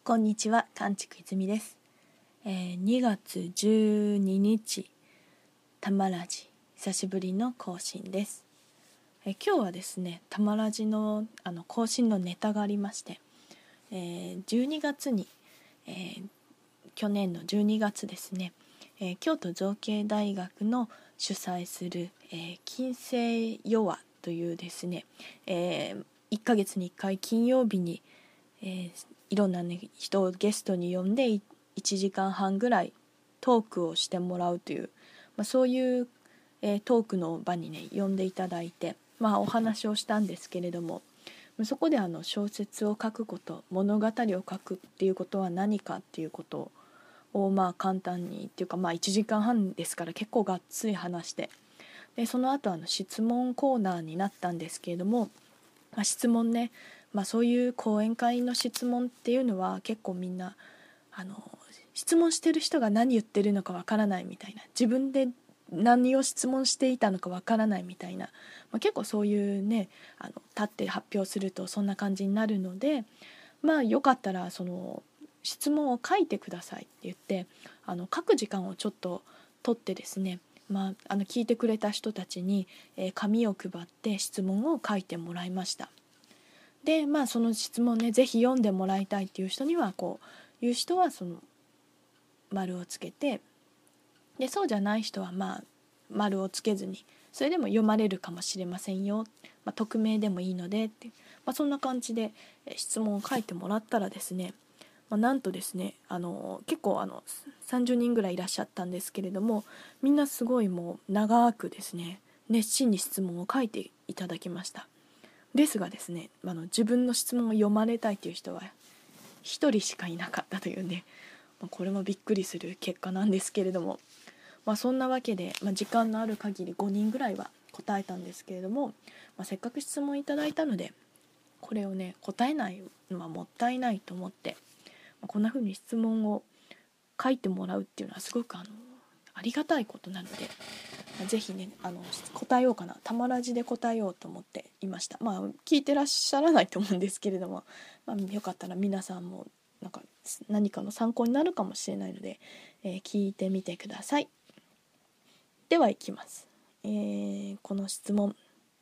こんにちは、かんちくいずみです。2月12日、たまラジ、久しぶりの更新です。今日はですね、たまラジの、更新のネタがありまして、12月に、去年の12月ですね、京都造形大学の主催する、金星ヨアというですね、1ヶ月に1回金曜日に、いろんな、人をゲストに呼んで1時間半ぐらいトークをしてもらうという、そういう、トークの場にね呼んでいただいて、お話をしたんですけれども、そこで小説を書くこと、物語を書くっていうことは何かっていうことを簡単にっていうか、1時間半ですから結構がっつり話して、でその後質問コーナーになったんですけれども、質問ね、そういう講演会の質問っていうのは結構みんな質問してる人が何言ってるのかわからないみたいな、自分で何を質問していたのかわからないみたいな、結構そういうね立って発表するとそんな感じになるので、よかったらその質問を書いてくださいって言って、書く時間をちょっと取ってですね、聞いてくれた人たちに、紙を配って質問を書いてもらいました。でその質問ね、ぜひ読んでもらいたいっていう人にはいう人はその丸をつけて、でそうじゃない人は丸をつけずに、それでも読まれるかもしれませんよ、匿名でもいいのでって、そんな感じで質問を書いてもらったらですね、なんとですね結構30人ぐらいいらっしゃったんですけれども、みんなすごいもう長くですね熱心に質問を書いていただきました。ですがですね、自分の質問を読まれたいという人は1人しかいなかったというね、これもびっくりする結果なんですけれども、そんなわけで、時間のある限り5人ぐらいは答えたんですけれども、せっかく質問いただいたのでこれをね答えないのはもったいないと思って、こんな風に質問を書いてもらうっていうのはすごくありがたいことなので、ぜひね答えようかな、たまらじで答えようと思っていました。聞いてらっしゃらないと思うんですけれども、よかったら皆さんも何かの参考になるかもしれないので、聞いてみてください。ではいきます。この質問、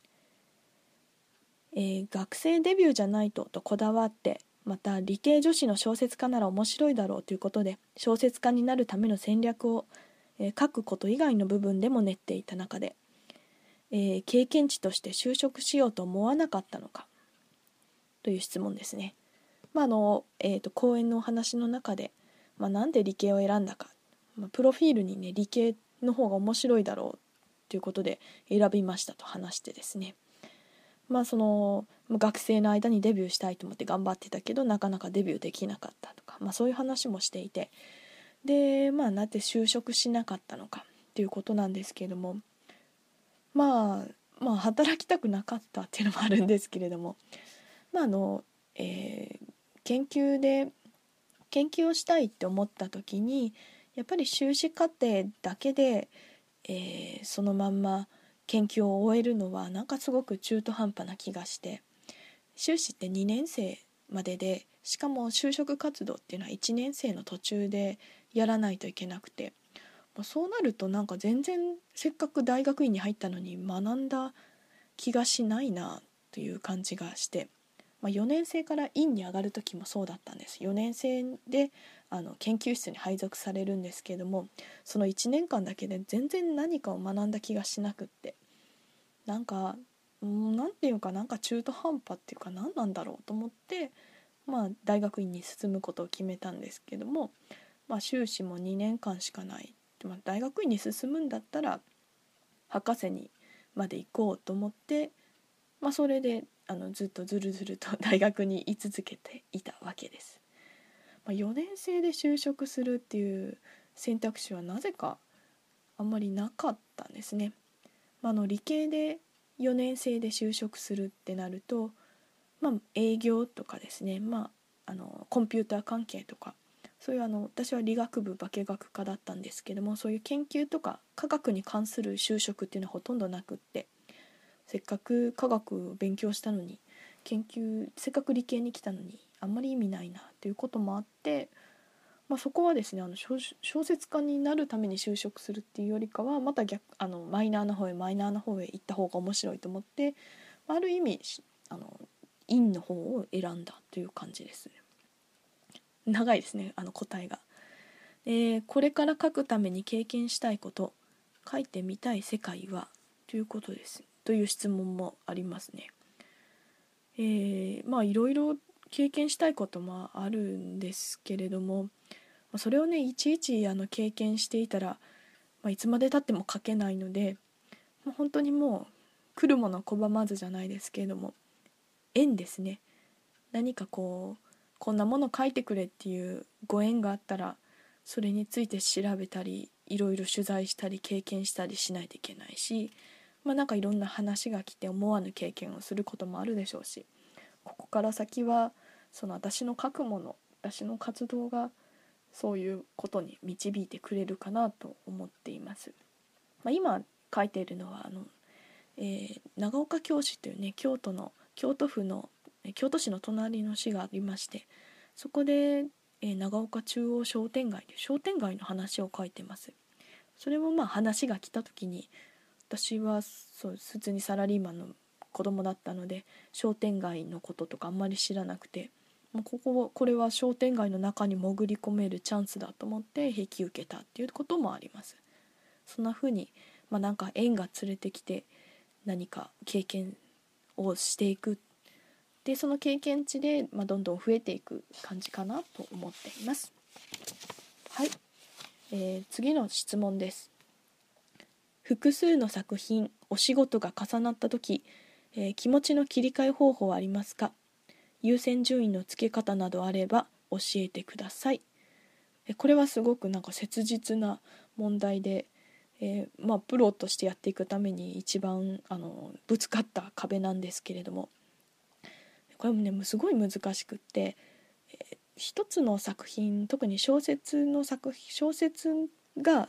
学生デビューじゃないとこだわって、また理系女子の小説家なら面白いだろうということで小説家になるための戦略を、書くこと以外の部分でも練っていた中で、経験値として就職しようと思わなかったのかという質問ですね。講演のお話の中で、なんで理系を選んだか、プロフィールにね理系の方が面白いだろうということで選びましたと話してですね、その学生の間にデビューしたいと思って頑張ってたけどなかなかデビューできなかったとか、そういう話もしていて、でなんで就職しなかったのかっていうことなんですけれども、働きたくなかったっていうのもあるんですけれども、研究をしたいって思った時にやっぱり修士課程だけで、そのまんま研究を終えるのはすごく中途半端な気がして、修士って2年生までで、しかも就職活動っていうのは1年生の途中でやらないといけなくて、そうなると全然せっかく大学院に入ったのに学んだ気がしないなという感じがして、4年生から院に上がる時もそうだったんです。4年生で研究室に配属されるんですけれども、その1年間だけで全然何かを学んだ気がしなくって、なんていうか中途半端っていうか何なんだろうと思って、大学院に進むことを決めたんですけども、修士も2年間しかない、大学院に進むんだったら博士にまで行こうと思って、それでずっとずるずると大学に居続けていたわけです。4年生で就職するっていう選択肢はなぜかあんまりなかったんですね。理系で4年生で就職するってなると、営業とかですね、コンピューター関係とか、そういう私は理学部化学科だったんですけども、そういう研究とか科学に関する就職っていうのはほとんどなくって、せっかく科学を勉強したのにせっかく理系に来たのにあんまり意味ないなということもあって、そこはですね小説家になるために就職するっていうよりかはまたマイナーな方へ行った方が面白いと思って、ある意味院の方を選んだという感じです。長いですね答えが。これから書くために経験したいこと、書いてみたい世界はということですという質問もありますね。いろいろ経験したいこともあるんですけれども、それをねいちいち経験していたら、いつまでたっても書けないので、本当にもう来るもの拒まずじゃないですけれども、縁ですね。何かこんなもの書いてくれっていうご縁があったら、それについて調べたりいろいろ取材したり経験したりしないといけないし、なんかいろんな話が来て思わぬ経験をすることもあるでしょうし、ここから先はその私の書くもの、私の活動がそういうことに導いてくれるかなと思っています。今書いているのは長岡京市というね京都市の隣の市がありまして、そこで、長岡中央商店街で商店街の話を書いてます。それも話が来た時に、私は普通にサラリーマンの子供だったので商店街のこととかあんまり知らなくて、これは商店街の中に潜り込めるチャンスだと思って引き受けたっていうこともあります。そんな風に、なんか縁が連れてきて何か経験をしていく、でその経験値で、どんどん増えていく感じかなと思っています。はい、次の質問です。複数の作品お仕事が重なった時、気持ちの切り替え方法はありますか？優先順位のつけ方などあれば教えてください。これはすごくなんか切実な問題で、プロとしてやっていくために一番ぶつかった壁なんですけれども、これもねすごい難しくって、一つの作品、特に小説が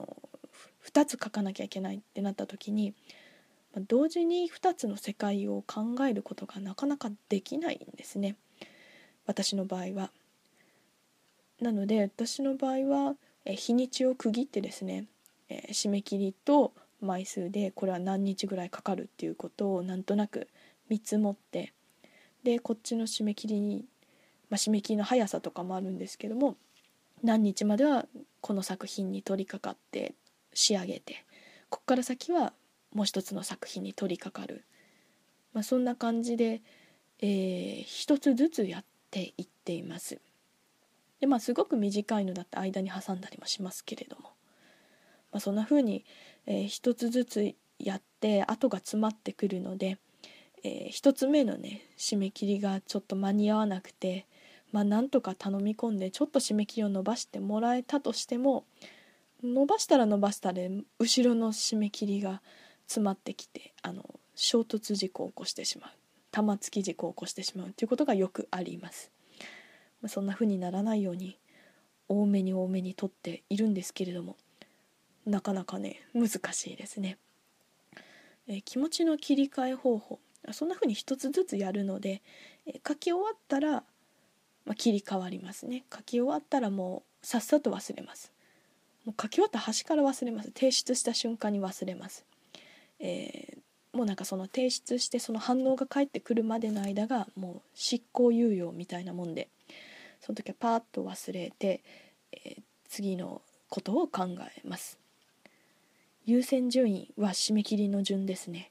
2つ書かなきゃいけないってなった時に、同時に2つの世界を考えることがなかなかできないんですね、私の場合は。なので私の場合は日にちを区切ってですね、締め切りと枚数でこれは何日ぐらいかかるっていうことをなんとなく見積もって、でこっちの締め切りの速さとかもあるんですけども、何日まではこの作品に取り掛かって仕上げて、ここから先はもう一つの作品に取り掛かる、そんな感じで、一つずつやっていっています。ですごく短いのだって間に挟んだりもしますけれども、そんな風に、一つずつやって後が詰まってくるので、一つ目のね締め切りがちょっと間に合わなくて、なんとか頼み込んでちょっと締め切りを伸ばしてもらえたとしても、伸ばしたらで後ろの締め切りが詰まってきて衝突事故を起こしてしまう、玉突き事故を起こしてしまうということがよくあります。そんな風にならないように多めに取っているんですけれども、なかなかね難しいですね。気持ちの切り替え方法、そんな風に一つずつやるので、書き終わったら、切り替わりますね。書き終わったらもうさっさと忘れます。もう書き終わった端から忘れます。提出した瞬間に忘れます。もうなんかその提出してその反応が返ってくるまでの間がもう執行猶予みたいなもんで、その時はパーッと忘れて、次のことを考えます。優先順位は締め切りの順ですね。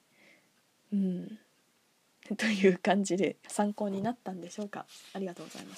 という感じで参考になったんでしょうか。ありがとうございます。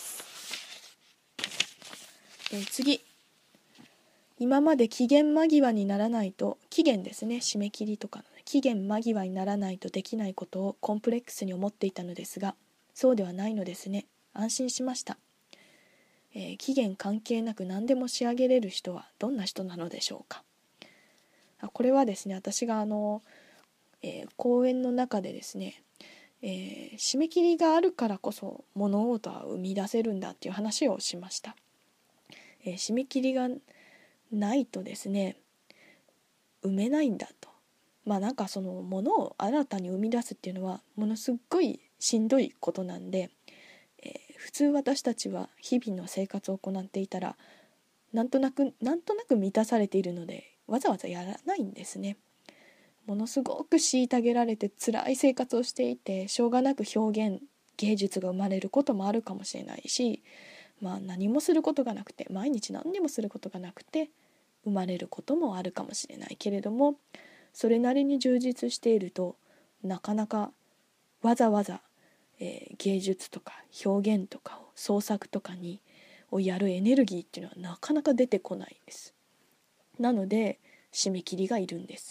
次、今まで期限間際にならないと、期限ですね、締め切りとかの、期限間際にならないとできないことをコンプレックスに思っていたのですが、そうではないのですね。安心しました。期限関係なく何でも仕上げれる人はどんな人なのでしょうか。これはですね、私が講演の中でですね、締め切りがあるからこそ物事は生み出せるんだっていう話をしました。締め切りがないとですね生めないんだと。なんかそのものを新たに生み出すっていうのはものすごいしんどいことなんで、普通私たちは日々の生活を行っていたらなんとなく満たされているのでわざわざやらないんですね。ものすごく虐げられて辛い生活をしていてしょうがなく表現芸術が生まれることもあるかもしれないし、何もすることがなくて毎日何にもすることがなくて生まれることもあるかもしれないけれども、それなりに充実しているとなかなかわざわざ、芸術とか表現とかを創作とかをやるエネルギーっていうのはなかなか出てこないんです。なので締め切りがいるんです。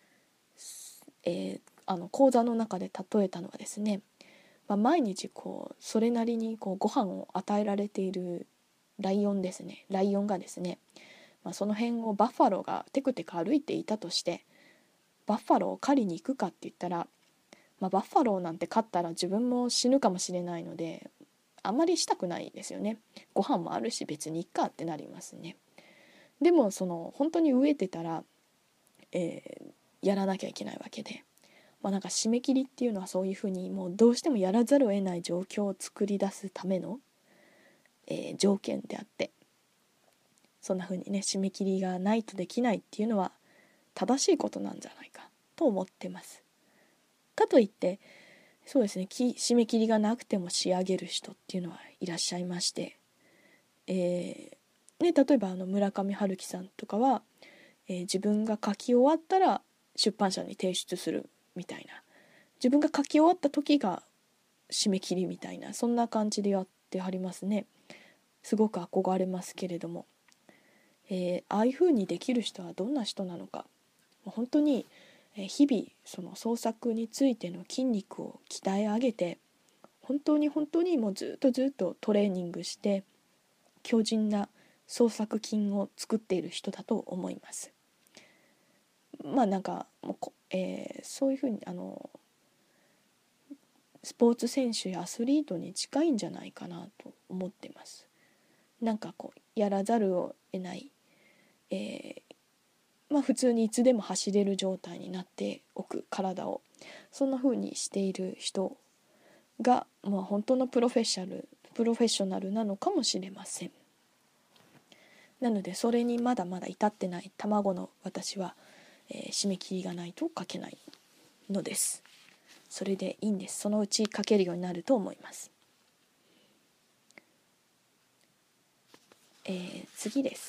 講座の中で例えたのはですね、毎日それなりにご飯を与えられているライオンがですね、その辺をバッファローがテクテク歩いていたとして、バッファローを狩りに行くかって言ったら、バッファローなんて飼ったら自分も死ぬかもしれないのであんまりしたくないですよね。ご飯もあるし別にいっかってなりますね。でも本当に飢えてたら、やらなきゃいけないわけで、なんか締め切りっていうのはそういうふうにもうどうしてもやらざるを得ない状況を作り出すための、条件であって、そんなふうにね締め切りがないとできないっていうのは正しいことなんじゃないかと思ってます。かといってそうですね、締め切りがなくても仕上げる人っていうのはいらっしゃいまして、例えば村上春樹さんとかは、自分が書き終わったら出版社に提出するみたいな、自分が書き終わった時が締め切りみたいな、そんな感じでやってはりますね。すごく憧れますけれども、ああいう風にできる人はどんな人なのか、本当に日々その創作についての筋肉を鍛え上げて、本当にもうずっとトレーニングして強靭な創作筋を作っている人だと思います。なんかそういうふうにスポーツ選手やアスリートに近いんじゃないかなと思ってます。なんかやらざるを得ない、普通にいつでも走れる状態になっておく体を、そんな風にしている人が、本当のプロフェッショナルなのかもしれません。なのでそれにまだまだ至ってない卵の私は、締め切りがないと書けないのです。それでいいんです。そのうち書けるようになると思います。次です。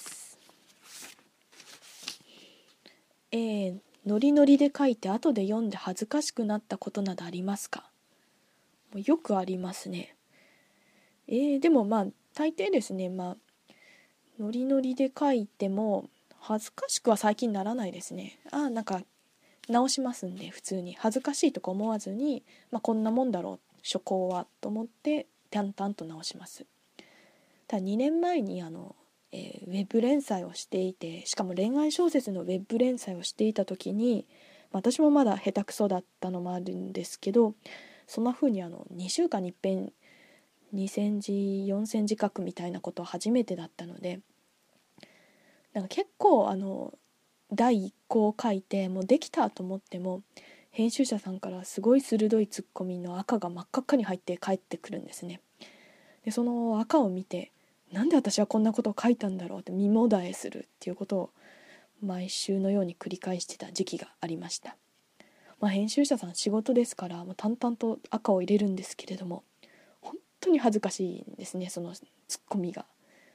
ノリノリで書いて後で読んで恥ずかしくなったことなどありますか？よくありますね。でも大抵ですね、ノリノリで書いても恥ずかしくは最近ならないですね。なんか直しますんで、普通に恥ずかしいとか思わずに、こんなもんだろう初稿はと思って淡々と直します。ただ2年前にウェブ連載をしていて、しかも恋愛小説のウェブ連載をしていた時に、私もまだ下手くそだったのもあるんですけど、そんな風に2週間に一遍2,000字4,000字書くみたいなことは初めてだったので、なんか結構第1項を書いてもうできたと思っても、編集者さんからすごい鋭いツッコミの赤が真っ赤っかに入って帰ってくるんですね。でその赤を見て、なんで私はこんなことを書いたんだろうって身もだえするっていうことを毎週のように繰り返してた時期がありました。編集者さん仕事ですから淡々と赤を入れるんですけれども、本当に恥ずかしいんですね、そのツッコミが。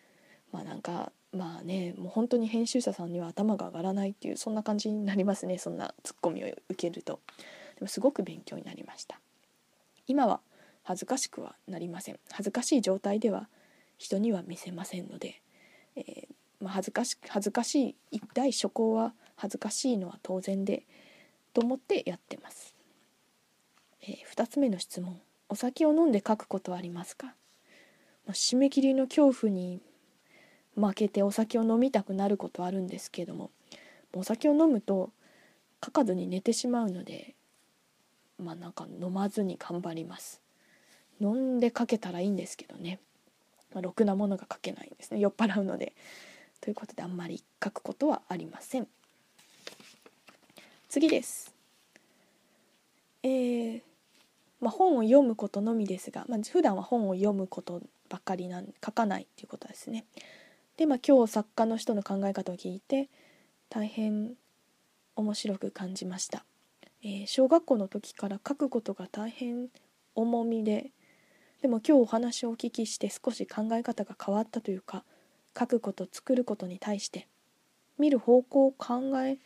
もう本当に編集者さんには頭が上がらないっていう、そんな感じになりますね、そんなツッコミを受けると。でもすごく勉強になりました。今は恥ずかしくはなりません。恥ずかしい状態では人には見せませんので、恥ずかしい第初稿は恥ずかしいのは当然でと思ってやってます。2つ目の質問、お酒を飲んで書くことはありますか？締め切りの恐怖に負けてお酒を飲みたくなることはあるんですけれども、お酒を飲むと書かずに寝てしまうので、なんか飲まずに頑張ります。飲んで書けたらいいんですけどね、ろくなものが書けないんですね、酔っ払うので。ということであんまり書くことはありません。次です。 本を読むことのみですが、普段は本を読むことばっかり書かないっていうことですね。で、今日作家の人の考え方を聞いて大変面白く感じました。小学校の時から書くことが大変重みで、でも今日お話をお聞きして少し考え方が変わったというか、書くこと作ることに対して見る方向を考え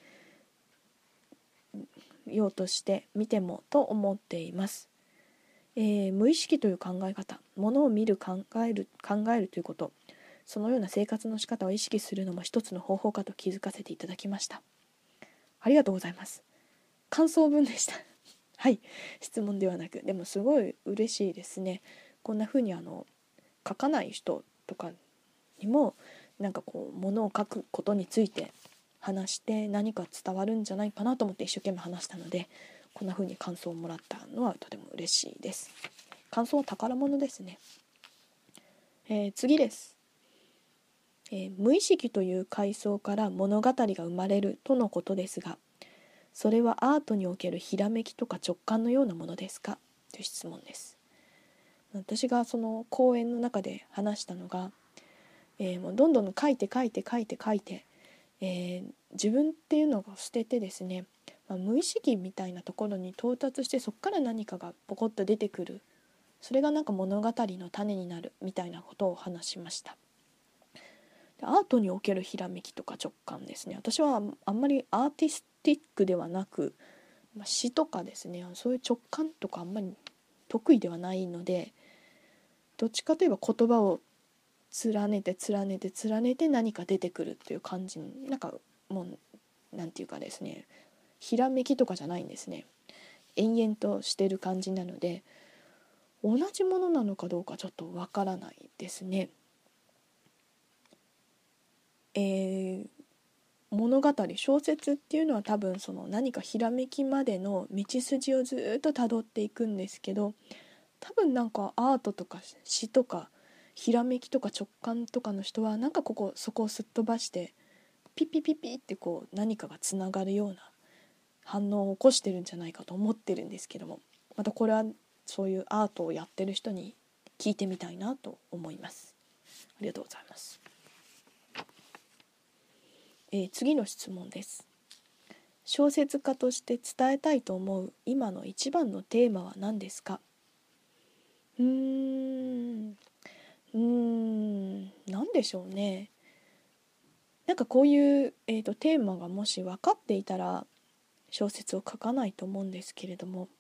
ようとして見てもと思っています。無意識という考え方、ものを見る考えるということ、そのような生活の仕方を意識するのも一つの方法かと気づかせていただきました。ありがとうございます。感想文でしたはい、質問ではなく、でもすごい嬉しいですね。こんな風に書かない人とかにも物を書くことについて話して何か伝わるんじゃないかなと思って一生懸命話したので、こんな風に感想をもらったのはとても嬉しいです。感想は宝物ですね。次です。無意識という階層から物語が生まれるとのことですが、それはアートにおけるひらめきとか直感のようなものですかという質問です。私がその講演の中で話したのが、もうどんどん書いて、自分っていうのが捨ててですね、無意識みたいなところに到達して、そこから何かがポコッと出てくる、それが物語の種になるみたいなことを話しました。アートにおけるひらめきとか直感ですね。私はあんまりアーティスティックではなく、詩とかですね、そういう直感とかあんまり得意ではないので、どっちかといえば言葉を連ねて何か出てくるっていう感じに、もうなんていうかですね、ひらめきとかじゃないんですね。延々としてる感じなので、同じものなのかどうかちょっとわからないですね。物語、小説っていうのは多分その何かひらめきまでの道筋をずっとたどっていくんですけど、多分アートとか詩とかひらめきとか直感とかの人はそこをすっ飛ばしてピッピッピッピッって何かがつながるような反応を起こしてるんじゃないかと思ってるんですけども、またこれはそういうアートをやってる人に聞いてみたいなと思います。ありがとうございます。次の質問です。小説家として伝えたいと思う今の一番のテーマは何ですか？何でしょうね。こういう、テーマがもし分かっていたら小説を書かないと思うんですけれども、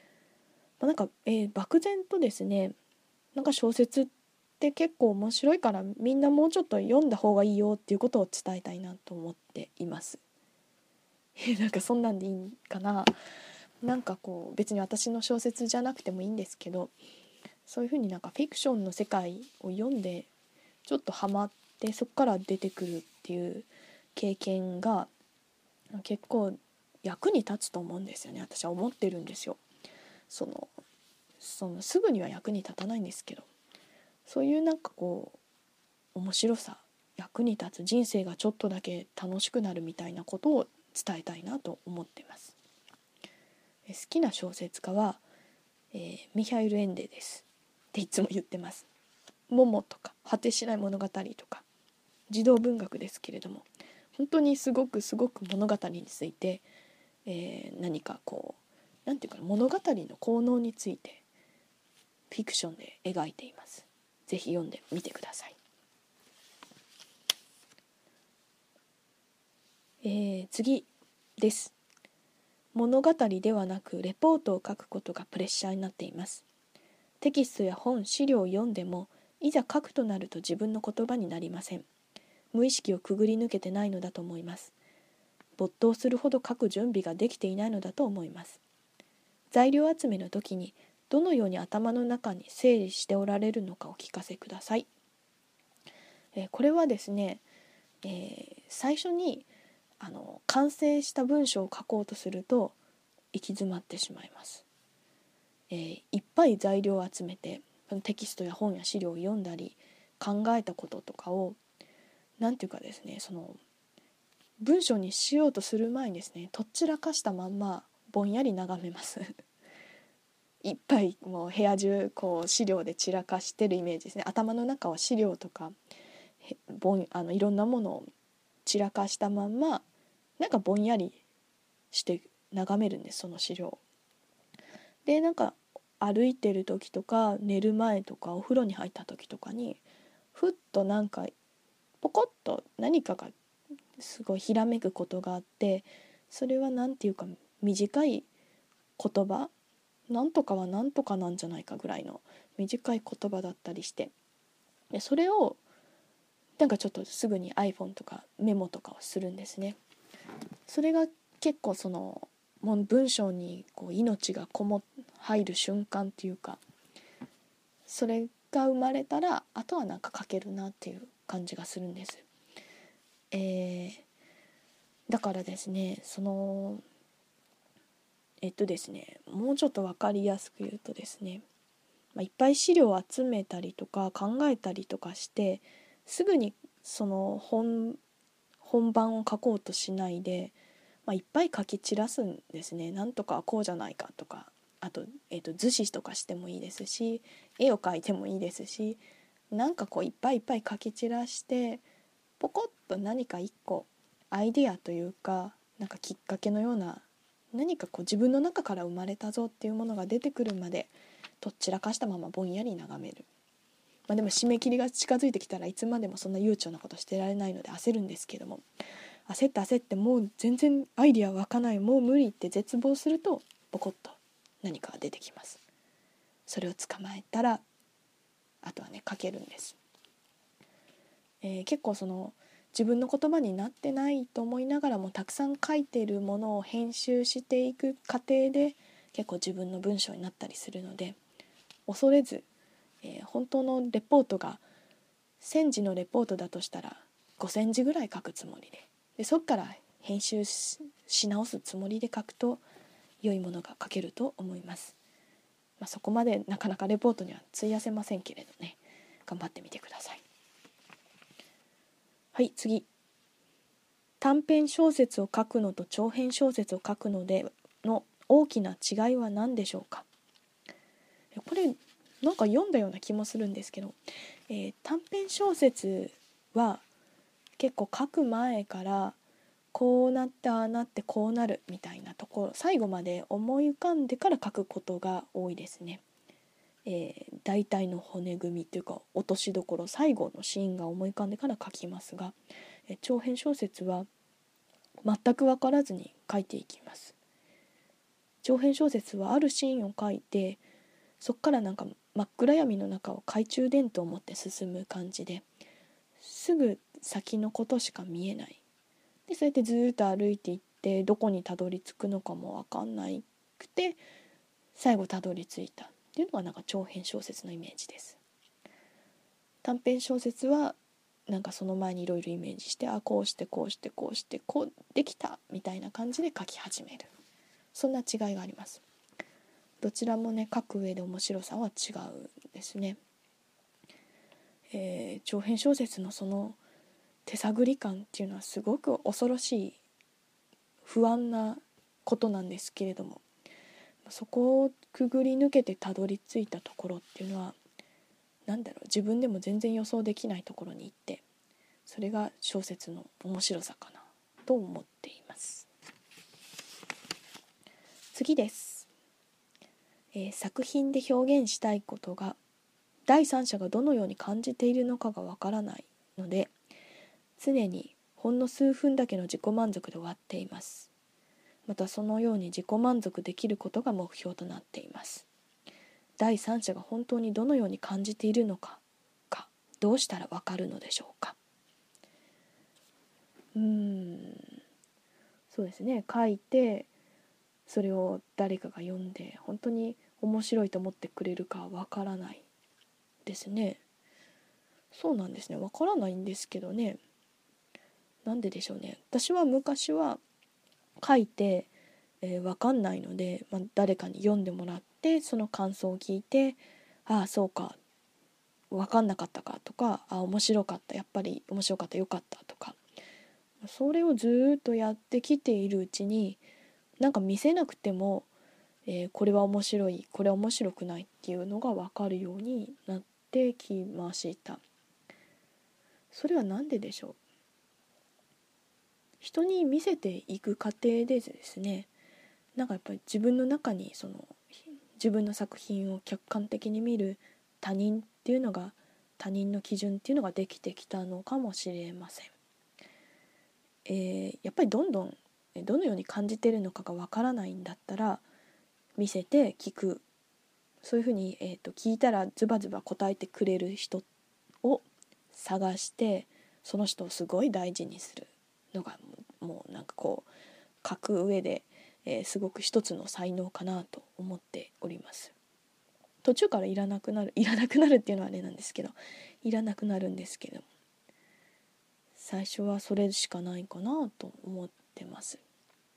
漠然とですね、小説って結構面白いからみんなもうちょっと読んだ方がいいよっていうことを伝えたいなと思っています。そんなんでいいかな。別に私の小説じゃなくてもいいんですけど、そういうふうにフィクションの世界を読んでちょっとハマって、そこから出てくるっていう経験が結構役に立つと思うんですよね。私は思ってるんですよ。そのすぐには役に立たないんですけど、そういう面白さ、役に立つ、人生がちょっとだけ楽しくなるみたいなことを伝えたいなと思っています。好きな小説家は、ミハイル・エンデですっていつも言ってます。モモとか果てしない物語とか児童文学ですけれども、本当にすごく物語について、何かなんていうか物語の効能についてフィクションで描いています。ぜひ読んでみてください。次です。物語ではなくレポートを書くことがプレッシャーになっています。テキストや本、資料を読んでもいざ書くとなると自分の言葉になりません。無意識をくぐり抜けてないのだと思います。没頭するほど書く準備ができていないのだと思います。材料集めの時にどのように頭の中に整理しておられるのかお聞かせください。これはですね、最初に完成した文章を書こうとすると行き詰まってしまいます。いっぱい材料を集めてテキストや本や資料を読んだり考えたこととかをなんていうかですね、文章にしようとする前にですね、とっちらかしたまんまぼんやり眺めますいっぱいもう部屋中こう資料で散らかしてるイメージですね。頭の中は資料とかいろんなものを散らかしたまんまなんかぼんやりして眺めるんです、その資料で。なんか歩いてる時とか寝る前とかお風呂に入った時とかにふっとなんかポコッと何かがすごいひらめくことがあって、それはなんていうか短い言葉、なんとかはなんとかなんじゃないかぐらいの短い言葉だったりして、でそれをなんかちょっとすぐに iPhone とかメモとかをするんですね。それが結構そのもう文章にこう命が入る瞬間っていうか、それが生まれたらあとはなんか書けるなっていう感じがするんです。だからですね、ですね、もうちょっと分かりやすく言うとですね、いっぱい資料を集めたりとか考えたりとかしてすぐにその本番を書こうとしないで、いっぱい書き散らすんですね。なんとかこうじゃないかとか、あと、図示とかしてもいいですし、絵を描いてもいいですし、なんかこういっぱいいっぱい書き散らしてポコッと何か一個アイデアというかなんかきっかけのような何かこう自分の中から生まれたぞっていうものが出てくるまでとっちらかしたままぼんやり眺める。でも締め切りが近づいてきたらいつまでもそんな悠長なことしてられないので焦るんですけども、焦ってもう全然アイディア湧かない、もう無理って絶望するとポコッと何かが出てきます。それを捕まえたらあとはね書けるんです。結構その自分の言葉になってないと思いながらもたくさん書いているものを編集していく過程で結構自分の文章になったりするので、恐れず、本当のレポートが1000字のレポートだとしたら5000字ぐらい書くつもりで、そこから編集 し直すつもりで書くと良いものが書けると思います。そこまでなかなかレポートには費やせませんけれどね、頑張ってみてください。はい、次。短編小説を書くのと長編小説を書くのでの大きな違いは何でしょうか。これなんか読んだような気もするんですけど、短編小説は結構書く前からこうなってああなってこうなるみたいなところ最後まで思い浮かんでから書くことが多いですね。大体の骨組みというか落としどころ最後のシーンが思い浮かんでから書きますが、長編小説は全く分からずに書いていきます。長編小説はあるシーンを書いてそこからなんか真っ暗闇の中を懐中電灯を持って進む感じですぐ先のことしか見えない。でそうやってずっと歩いていってどこにたどり着くのかも分かんなくて最後たどり着いたっていうのがなんか長編小説のイメージです。短編小説はなんかその前にいろいろイメージしてこうしてこうしてこうしてこうできたみたいな感じで書き始める、そんな違いがあります。どちらもね書く上で面白さは違うんですね。長編小説のその手探り感っていうのはすごく恐ろしい不安なことなんですけれども、そこをくぐり抜けてたどり着いたところっていうのは自分でも全然予想できないところに行って、それが小説の面白さかなと思っています。次です。作品で表現したいことが第三者がどのように感じているのかがわからないので常にほんの数分だけの自己満足で終わっています。またそのように自己満足できることが目標となっています。第三者が本当にどのように感じているのかがどうしたらわかるのでしょうか。そうですね、書いてそれを誰かが読んで本当に面白いと思ってくれるかわからないですね。そうなんですね、わからないんですけどね、なんででしょうね。私は昔は書いて、わかんないので、誰かに読んでもらってその感想を聞いてそうかわかんなかったかとか面白かったやっぱり面白かったよかったとか、それをずっとやってきているうちになんか見せなくても、 これは面白い、これは面白くないっていうのが分かるようになってきました。それは何ででしょう。人に見せていく過程でですね、なんかやっぱり自分の中にその自分の作品を客観的に見る他人っていうのが、他人の基準っていうのができてきたのかもしれません。やっぱりどのように感じているのかがわからないんだったら、見せて聞く、そういうふうに、聞いたらズバズバ答えてくれる人を探して、その人をすごい大事にするのがもうなんかこう書く上で、すごく一つの才能かなと思っております。途中からいらなくなるっていうのはあれなんですけど、いらなくなるんですけど、最初はそれしかないかなと思ってます。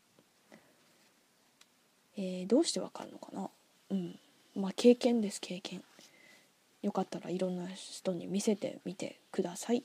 どうしてわかるのかな。経験です。経験。よかったらいろんな人に見せてみてください。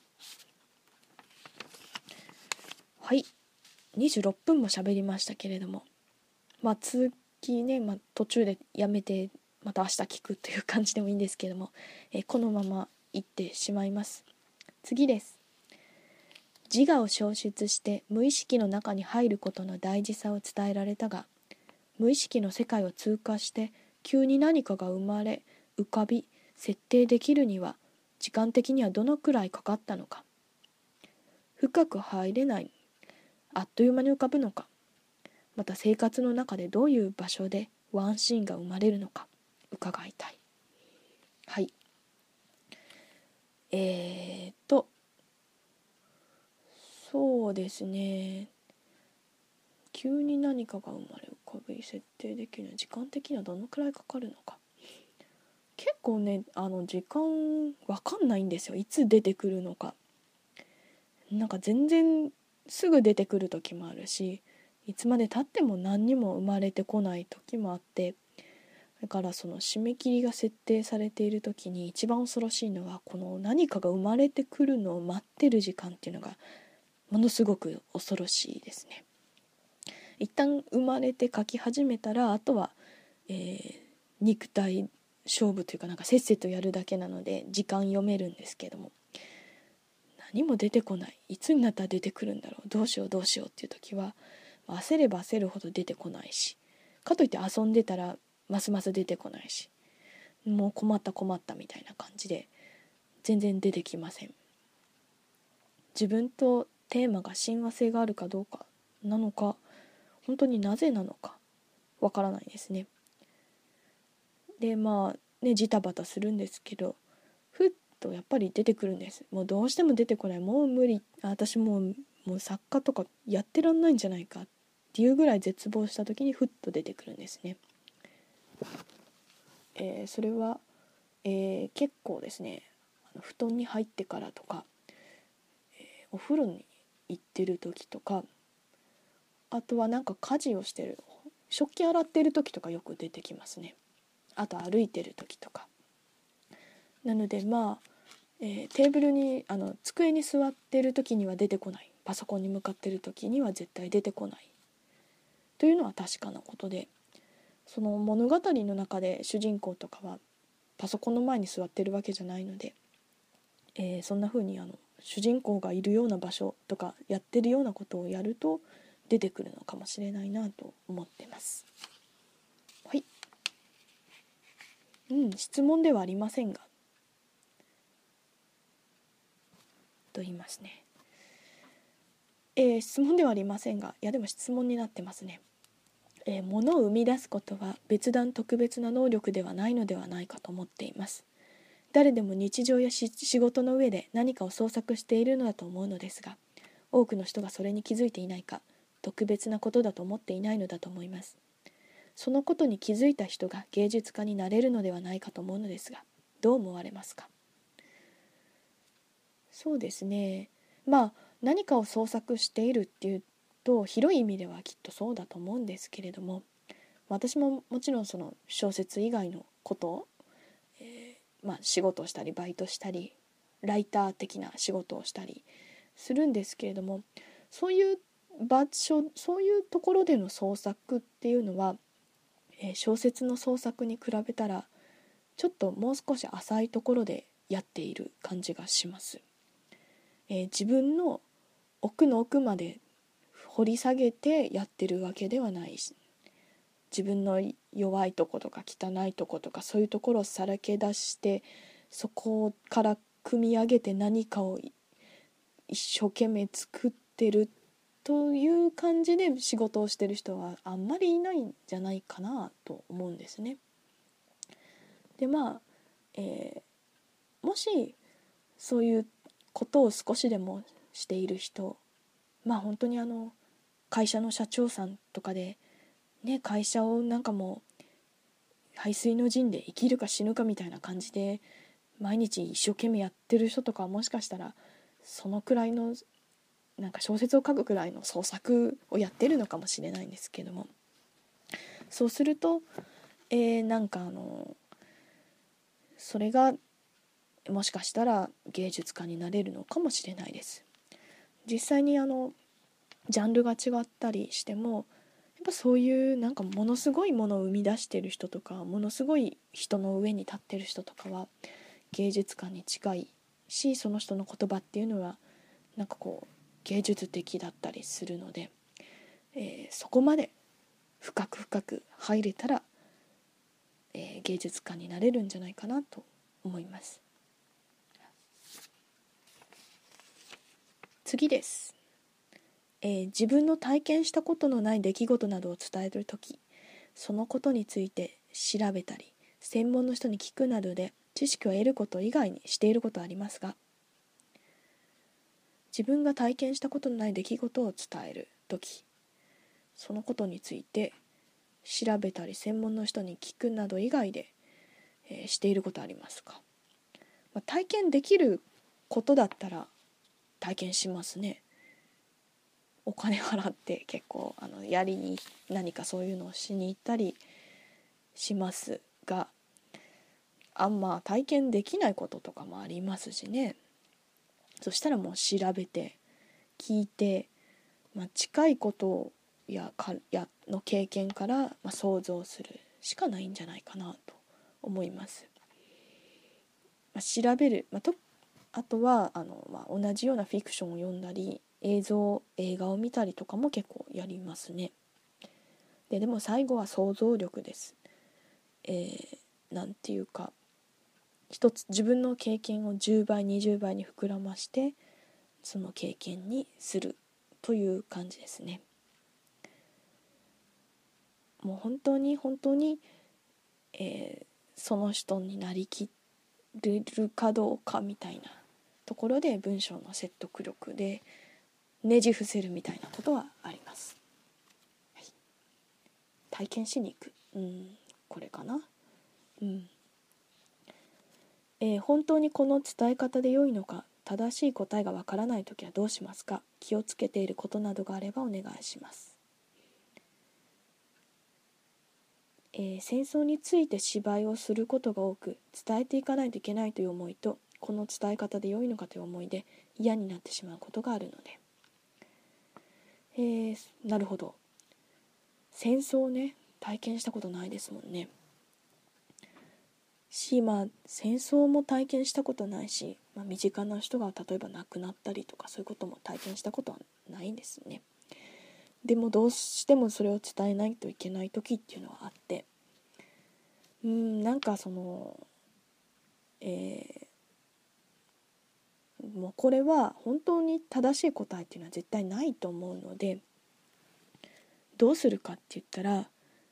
はい、26分も喋りましたけれども、続きね、途中でやめてまた明日聞くという感じでもいいんですけども、このまま行ってしまいます。次です。自我を消失して無意識の中に入ることの大事さを伝えられたが、無意識の世界を通過して急に何かが生まれ浮かび設定できるには時間的にはどのくらいかかったのか。深く入れない、あっという間に浮かぶのか、また生活の中でどういう場所でワンシーンが生まれるのか伺いたい。はい。そうですね。急に何かが生まれ浮かび設定できるのは時間的にはどのくらいかかるのか。結構ね、時間わかんないんですよ。いつ出てくるのか。なんか全然すぐ出てくる時もあるし、いつまで経っても何にも生まれてこない時もあって、だからその締め切りが設定されている時に一番恐ろしいのは、この何かが生まれてくるのを待ってる時間っていうのがものすごく恐ろしいですね。一旦生まれて書き始めたら、あとは、肉体勝負というか、なんかせっせとやるだけなので時間読めるんですけども、何も出てこない、いつになったら出てくるんだろう、どうしようっていう時は焦れば焦るほど出てこないし、かといって遊んでたらますます出てこないし、もう困ったみたいな感じで全然出てきません。自分とテーマが親和性があるかどうかなのか、本当になぜなのかわからないですね。でジタバタするんですけど、ふっとやっぱり出てくるんです。もうどうしても出てこない、もう無理、私もう作家とかやってらんないんじゃないかっていうぐらい絶望した時にふっと出てくるんですね。それは、結構ですね、布団に入ってからとか、お風呂に行ってる時とか、あとはなんか家事をしてる、食器洗ってる時とかよく出てきますね。あと歩いてる時とかなので、テーブルに机に座ってる時には出てこない、パソコンに向かってる時には絶対出てこないというのは確かなことで、その物語の中で主人公とかはパソコンの前に座ってるわけじゃないので、そんな風に主人公がいるような場所とかやってるようなことをやると出てくるのかもしれないなと思ってます。はい。質問ではありませんがと言いますね。質問ではありませんが、いやでも質問になってますね。物を生み出すことは別段特別な能力ではないのではないかと思っています。誰でも日常や仕事の上で何かを創作しているのだと思うのですが、多くの人がそれに気づいていないか、特別なことだと思っていないのだと思います。そのことに気づいた人が芸術家になれるのではないかと思うのですが、どう思われますか？そうですね。何かを創作しているっていうと広い意味ではきっとそうだと思うんですけれども、私ももちろんその小説以外のことを、仕事をしたりバイトしたりライター的な仕事をしたりするんですけれども、そういう場所、そういうところでの創作っていうのは、 小説の創作に比べたらちょっともう少し浅いところでやっている感じがします。自分の奥の奥まで掘り下げてやってるわけではないし、自分の弱いとことか汚いとことかそういうところをさらけ出して、そこから組み上げて何かを一生懸命作ってるという感じで仕事をしてる人はあんまりいないんじゃないかなと思うんですね。でもしそういうことを少しでもしている人、本当に会社の社長さんとかでね、会社をなんかもう背水の陣で生きるか死ぬかみたいな感じで毎日一生懸命やってる人とかは、もしかしたらそのくらいのなんか小説を書くくらいの創作をやってるのかもしれないんですけども、そうすると、なんかそれがもしかしたら芸術家になれるのかもしれないです。実際にジャンルが違ったりしても、やっぱそういうなんかものすごいものを生み出してる人とか、ものすごい人の上に立ってる人とかは芸術家に近いし、その人の言葉っていうのはなんかこう芸術的だったりするので、そこまで深く入れたら、芸術家になれるんじゃないかなと思います。次です。自分の体験したことのない出来事などを伝えるとき、そのことについて調べたり専門の人に聞くなどで知識を得ること以外にしていることはありますが、自分が体験したことのない出来事を伝えるとき、そのことについて調べたり専門の人に聞くなど以外で、していることはありますか。体験できることだったら体験しますね。お金払って結構やりに何かそういうのをしに行ったりしますが、体験できないこととかもありますしね。そしたらもう調べて聞いて、近いことの経験から、想像するしかないんじゃないかなと思います。調べる、あとは同じようなフィクションを読んだり映画を見たりとかも結構やりますね。でも最後は想像力です。なんていうか、一つ自分の経験を10倍20倍に膨らましてその経験にするという感じですね。もう本当に、その人になりきれるかどうかみたいなところで文章の説得力でねじ伏せるみたいなことはあります。はい、体験しに行く、これかな。本当にこの伝え方で良いのか、正しい答えがわからないときはどうしますか。気をつけていることなどがあればお願いします。戦争について芝居をすることが多く、伝えていかないといけないという思いと、この伝え方で良いのかという思いで嫌になってしまうことがあるので、なるほど。戦争ね、体験したことないですもんね。戦争も体験したことないし、身近な人が例えば亡くなったりとかそういうことも体験したことはないんですね。でもどうしてもそれを伝えないといけない時っていうのはあって、なんかもうこれは本当に正しい答えっていうのは絶対ないと思うので、どうするかって言ったら、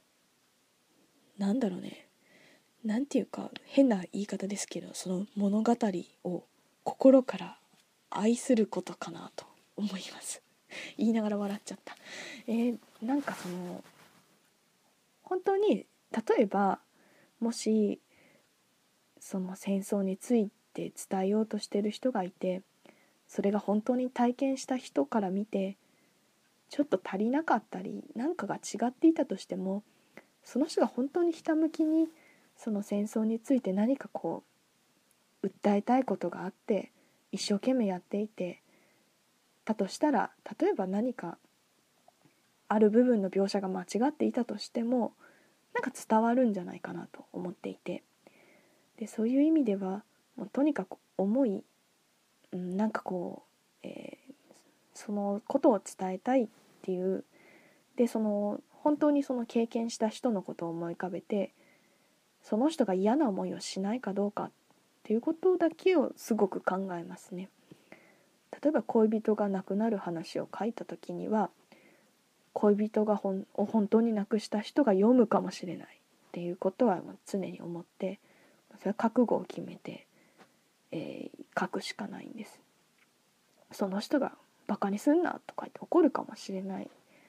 なんていうか変な言い方ですけど、その物語を心から愛することかなと思います言いながら笑っちゃった。なんか本当に例えばもしその戦争について伝えようとしている人がいて、それが本当に体験した人から見てちょっと足りなかったり何かが違っていたとしても、その人が本当にひたむきにその戦争について何か訴えたいことがあって一生懸命やっていてだとしたら、例えば何かある部分の描写が間違っていたとしても、 なんか伝わるんじゃないかなと思っていて、でそういう意味ではもうとにかく思い、なんかこう、そのことを伝えたいっていう、でその本当にその経験した人のことを思い浮かべて、その人が嫌な思いをしないかどうかっていうことだけをすごく考えますね。例えば恋人が亡くなる話を書いた時には、恋人を本当に亡くした人が読むかもしれないっていうことは常に思って、それは覚悟を決めて、書くしかないんです。その人がバカにすんなとか言って怒るかもしれない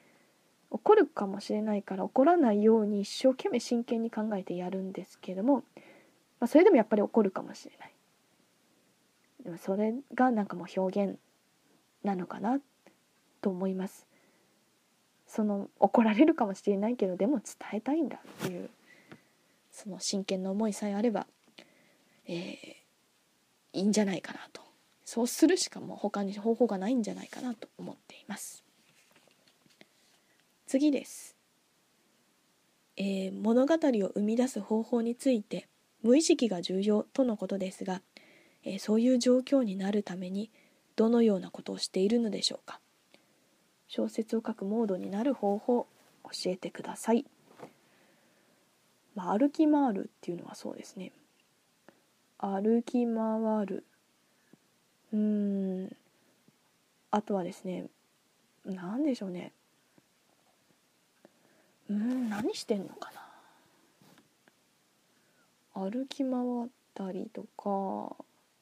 から怒らないように一生懸命真剣に考えてやるんですけども、それでもやっぱり怒るかもしれない。でもそれがなんかもう表現なのかなと思います。その怒られるかもしれないけど、でも伝えたいんだっていう、その真剣な思いさえあれば、いいんじゃないかなと。そうするしかもう他に方法がないんじゃないかなと思っています。次です。物語を生み出す方法について無意識が重要とのことですが、そういう状況になるためにどのようなことをしているのでしょうか。小説を書くモードになる方法教えてください。歩き回るっていうのはそうですね。歩き回る。あとはですね、何でしょうね。何してんのかな。歩き回ったりとか、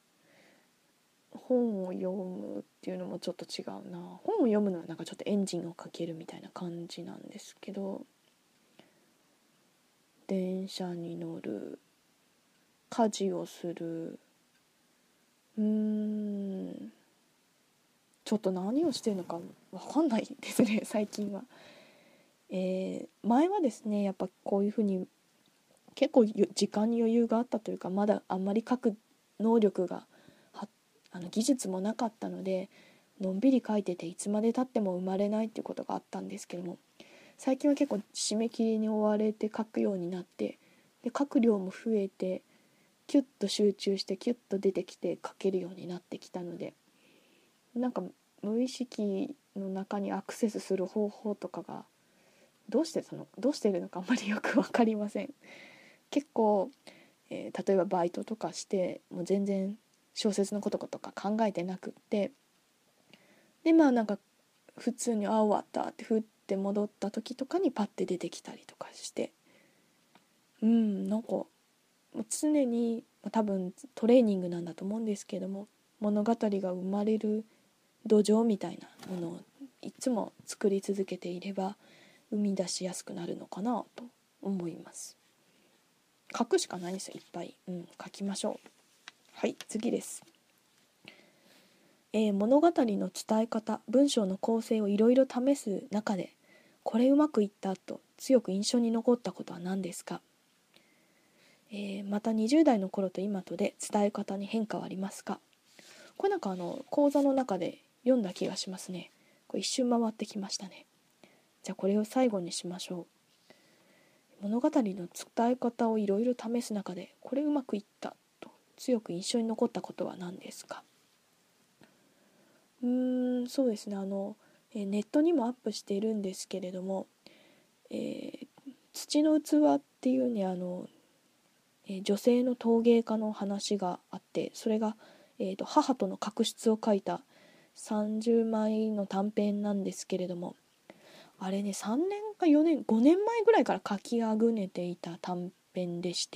本を読むっていうのもちょっと違うな。本を読むのはなんかちょっとエンジンをかけるみたいな感じなんですけど、電車に乗る、家事をする、ちょっと何をしてるのか分かんないですね最近は。前はですね、やっぱこういうふうに結構時間に余裕があったというか、まだあんまり書く能力が技術もなかったので、のんびり書いてていつまでたっても生まれないっていうことがあったんですけども、最近は結構締め切りに追われて書くようになって、で書く量も増えて、キュッと集中してキュッと出てきて書けるようになってきたので、なんか無意識の中にアクセスする方法とかがどうしているのかあんまりよく分かりません。結構、例えばバイトとかしてもう全然小説のこととか考えてなくって、でなんか普通に終わったって振って戻った時とかにパッて出てきたりとかして、なんかもう常に多分トレーニングなんだと思うんですけども、物語が生まれる土壌みたいなものをいつも作り続けていれば生み出しやすくなるのかなと思います。書くしかないんですよ、いっぱい、書きましょう。はい、次です。物語の伝え方、文章の構成をいろいろ試す中で、これうまくいったと強く印象に残ったことは何ですか。また20代の頃と今とで伝え方に変化はありますか。これなんか講座の中で読んだ気がしますね。これ一周回ってきましたね。じゃあこれを最後にしましょう。物語の伝え方をいろいろ試す中で、これうまくいったと強く印象に残ったことは何ですか。そうですね、ネットにもアップしているんですけれども、土の器っていうね、女性の陶芸家の話があって、それが、母との確執を書いた30枚の短編なんですけれども、あれね、3年か4年5年前ぐらいから書きあぐねていた短編でして、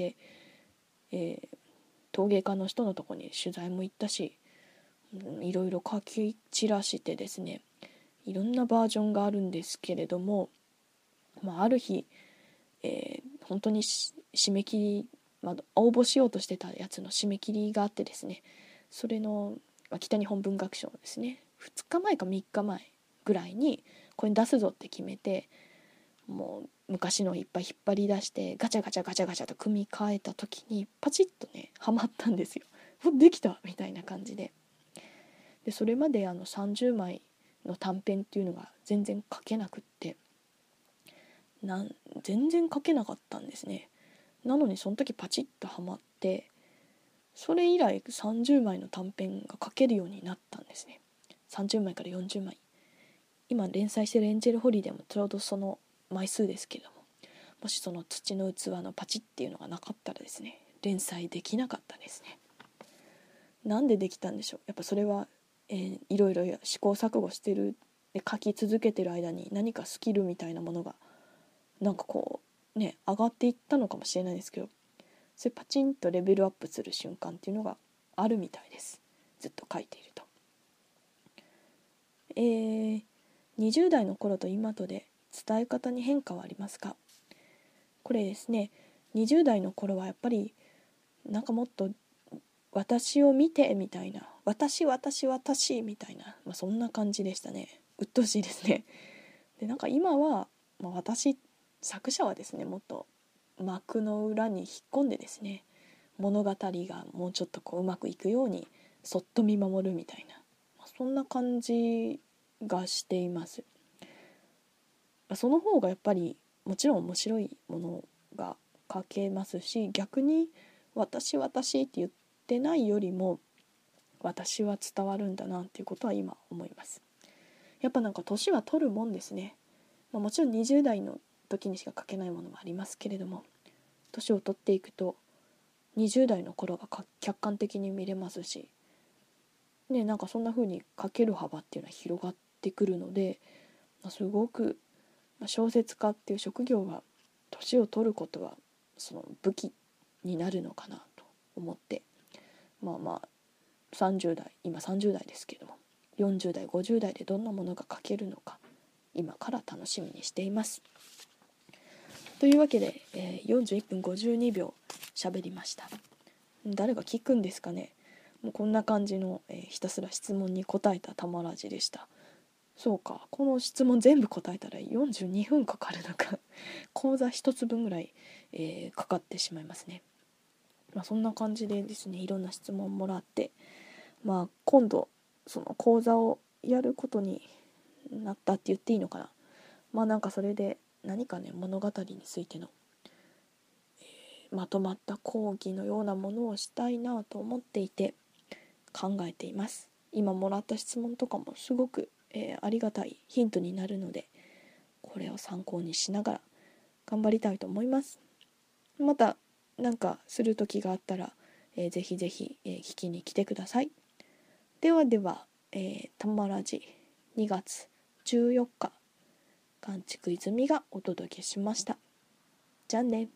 陶芸家の人のとこに取材も行ったし、いろいろ書き散らしてですね、いろんなバージョンがあるんですけれども、ある日、本当に締め切り、応募しようとしてたやつの締め切りがあってですね、それの、北日本文学賞ですね、2日前か3日前ぐらいにこれ出すぞって決めて、もう昔のいっぱい引っ張り出してガチャガチャガチャガチャと組み替えた時にパチッとねハマったんですよ。できたみたいな感じで、それまで30枚の短編っていうのが全然書けなくって、 全然書けなかったんですね。なのにその時パチッとハマって、それ以来30枚の短編が書けるようになったんですね。30枚から40枚。今連載してるエンジェルホリデーもちょうどその枚数ですけども、もしその土の器のパチッっていうのがなかったらですね、連載できなかったですね。なんでできたんでしょう。やっぱそれは、いろいろ試行錯誤してるで書き続けてる間に何かスキルみたいなものがなんかこうね上がっていったのかもしれないですけど、それパチンとレベルアップする瞬間っていうのがあるみたいです。ずっと書いていると。20代の頃と今とで伝え方に変化はありますか？これですね、20代の頃はやっぱりなんかもっと私を見てみたいな、私みたいな、そんな感じでしたね。鬱陶しいですね。でなんか今は、作者はですね、もっと幕の裏に引っ込んでですね、物語がもうちょっとこううまくいくようにそっと見守るみたいな、そんな感じがしています。その方がやっぱりもちろん面白いものが書けますし、逆に私って言ってないよりも私は伝わるんだなっていうことは今思います。やっぱなんか年は取るもんですね。もちろん20代の時にしか書けないものもありますけれども、年を取っていくと20代の頃が客観的に見れますし、ね、なんかそんな風に書ける幅っていうのは広がってくるので、すごく小説家っていう職業は年を取ることはその武器になるのかなと思って、30代今30代ですけども、40代50代でどんなものが書けるのか今から楽しみにしています。というわけで、41分52秒喋りました。誰が聞くんですかね。もうこんな感じの、ひたすら質問に答えたたまらじでした。そうか、この質問全部答えたら42分かかるのか講座一つ分ぐらい、かかってしまいますね。そんな感じでですね、いろんな質問もらって、今度その講座をやることになったって言っていいのかな。なんかそれで何かね、物語についての、まとまった講義のようなものをしたいなと思っていて考えています。今もらった質問とかもすごく、ありがたいヒントになるので、これを参考にしながら頑張りたいと思います。また何かする時があったら、ぜひぜひ、聞きに来てください。ではでは、たまらじ2月14日、かんちく泉がお届けしました。じゃあね。